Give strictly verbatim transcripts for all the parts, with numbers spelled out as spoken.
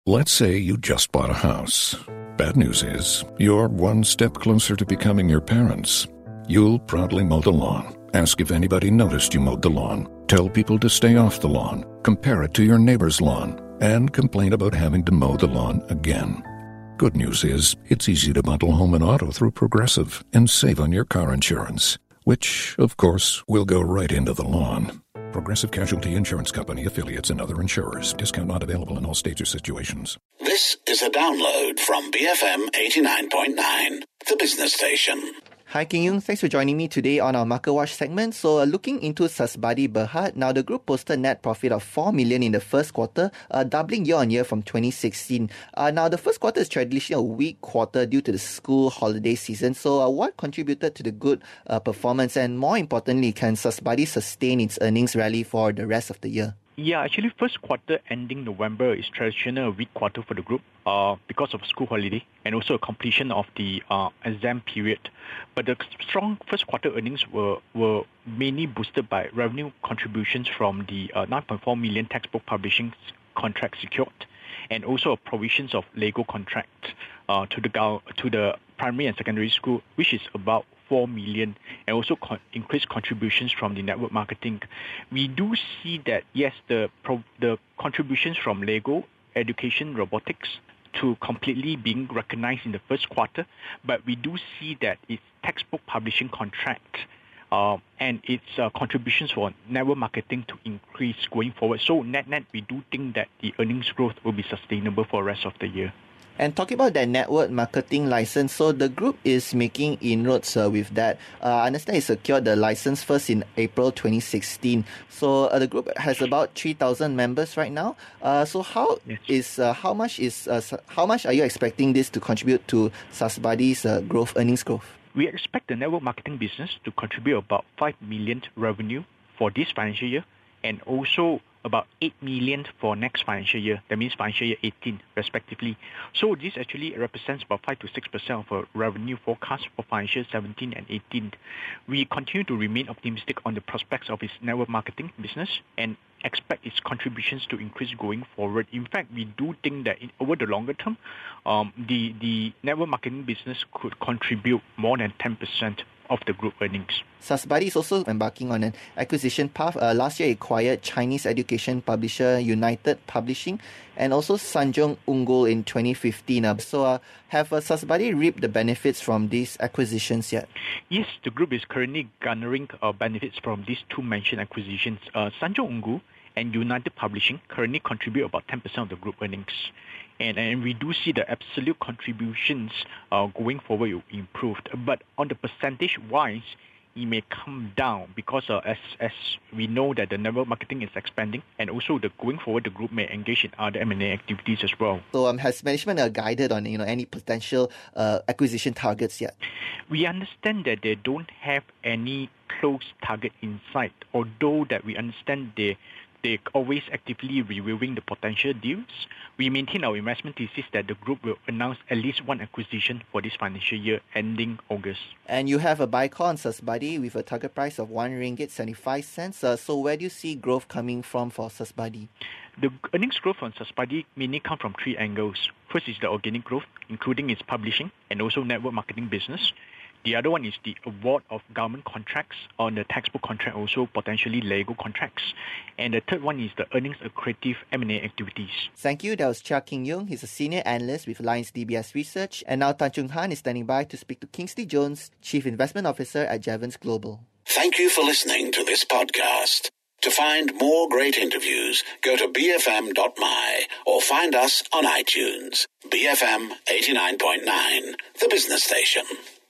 Let's say you just bought a house. Bad news is, you're one step closer to becoming your parents. You'll proudly mow the lawn, ask if anybody noticed you mowed the lawn, tell people to stay off the lawn, compare it to your neighbor's lawn, and complain about having to mow the lawn again. Good news is, it's easy to bundle home and auto through Progressive and save on your car insurance, which, of course, will go right into the lawn. Progressive Casualty Insurance Company, affiliates, and other insurers. Discount not available in all states or situations. This is a download from B F M eighty-nine point nine, the business station. Hi, King Yung. Thanks for joining me today on our Market Watch segment. So, uh, looking into Sasbadi Berhad, now the group posted net profit of four million in the first quarter, uh, doubling year-on-year from twenty sixteen. Uh, now, the first quarter is traditionally a weak quarter due to the school holiday season. So, uh, what contributed to the good uh, performance? And more importantly, can Sasbadi sustain its earnings rally for the rest of the year? Yeah, actually, first quarter ending November is traditionally a weak quarter for the group uh, because of school holiday and also a completion of the uh, exam period. But the strong first quarter earnings were, were mainly boosted by revenue contributions from the uh, nine point four million textbook publishing contract secured and also provisions of Lego contract uh, to the to the primary and secondary school, which is about four million, and also con- increased contributions from the network marketing. We do see that, yes, the pro- the contributions from Lego, education, robotics, to completely being recognized in the first quarter, but we do see that its textbook publishing contract uh, and its uh, contributions for network marketing to increase going forward. So net-net, we do think that the earnings growth will be sustainable for the rest of the year. And talking about that network marketing license, so the group is making inroads uh, with that. Uh, I understand it secured the license first in April twenty sixteen. So uh, the group has about three thousand members right now. Uh, so how yes. is uh, how much is uh, how much are you expecting this to contribute to Sasbadi's uh, growth, earnings growth? We expect the network marketing business to contribute about five million revenue for this financial year, and also about eight million for next financial year. That means financial year eighteen, respectively. So this actually represents about five to six percent of our revenue forecast for financial seventeen and eighteen. We continue to remain optimistic on the prospects of its network marketing business and expect its contributions to increase going forward. In fact, we do think that in, over the longer term, um, the, the network marketing business could contribute more than ten percent of the group earnings. Sasbadi is also embarking on an acquisition path. Uh, last year, it acquired Chinese education publisher United Publishing and also Sanjung Unggul in twenty fifteen. Uh, so, uh, have uh, Sasbadi reaped the benefits from these acquisitions yet? Yes, the group is currently garnering uh, benefits from these two mentioned acquisitions. Uh, Sanjung Unggul and United Publishing currently contribute about ten percent of the group earnings. And, and we do see the absolute contributions uh, going forward will improve. But on the percentage-wise, it may come down because uh, as as we know that the network marketing is expanding, and also the going forward, the group may engage in other M and A activities as well. So um, has management uh, guided on you know any potential uh, acquisition targets yet? We understand that they don't have any close target in sight, although that we understand they They're always actively reviewing the potential deals. We maintain our investment thesis that the group will announce at least one acquisition for this financial year ending August. And you have a buy call on Sasbadi with a target price of one ringgit seventy-five cents. Uh, so where do you see growth coming from for Sasbadi? The earnings growth on Sasbadi mainly come from three angles. First is the organic growth, including its publishing and also network marketing business. The other one is the award of government contracts on the textbook contract, also potentially Lego contracts. And the third one is the earnings accretive M and A activities. Thank you. That was Chia King Yung. He's a senior analyst with Alliance D B S Research. And now Tan Chung Han is standing by to speak to Kingsley Jones, Chief Investment Officer at Javans Global. Thank you for listening to this podcast. To find more great interviews, go to b f m dot m y or find us on iTunes. B F M eighty-nine point nine, the business station.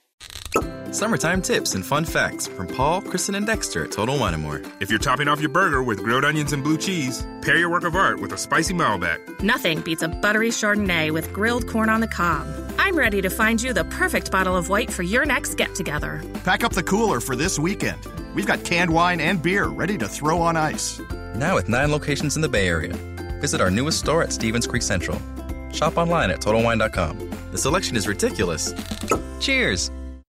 Summertime tips and fun facts from Paul, Kristen, and Dexter at Total Wine and More. If you're topping off your burger with grilled onions and blue cheese, pair your work of art with a spicy Malbec. Nothing beats a buttery Chardonnay with grilled corn on the cob. I'm ready to find you the perfect bottle of white for your next get-together. Pack up the cooler for this weekend. We've got canned wine and beer ready to throw on ice. Now with nine locations in the Bay Area. Visit our newest store at Stevens Creek Central. Shop online at Total Wine dot com. The selection is ridiculous. Cheers!